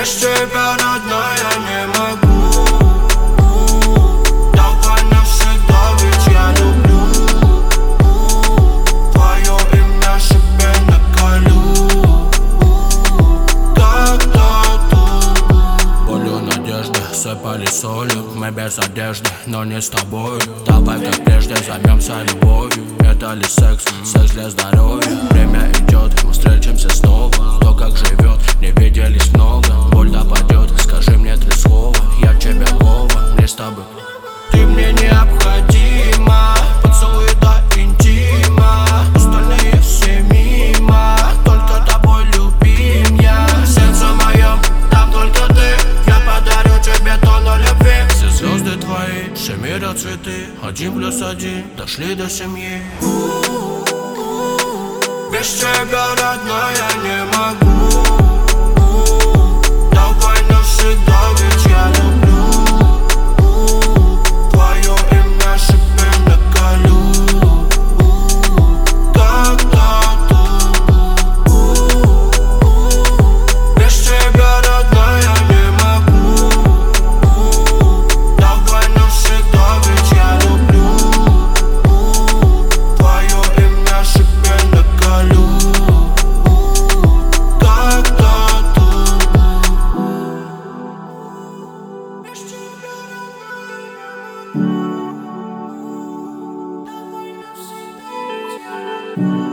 Без тебя, родная, я не могу. Давай навсегда, ведь я люблю. Твое имя себе наколю. Когда тут болью надежды сыпали солью. Мы без одежды, но не с тобой. Давай как прежде займемся любовью. Это ли секс, секс для здоровья. Время идет, мы встретимся снова. Кто как живет, не виделись много. Боль допадет, скажи мне 3 слова. Я тебе Вова, мне с тобой. Ты мне необходима, поцелуй до интима. Остальные все мимо, только тобой любим я. В сердце моем, там только ты. Я подарю тебе тонну любви. Все звезды твои, все мира цветы. 1+1, дошли до семьи. Без тебя, родная, я не могу. Давай навсегда, ведь я люблю. Твое имя себе наколю. Когда тут без тебя, родная, я не могу. Давай навсегда, ведь я люблю. Твое имя себе наколю. Когда тут без тебя, родная, давай навсегда, ведь я люблю.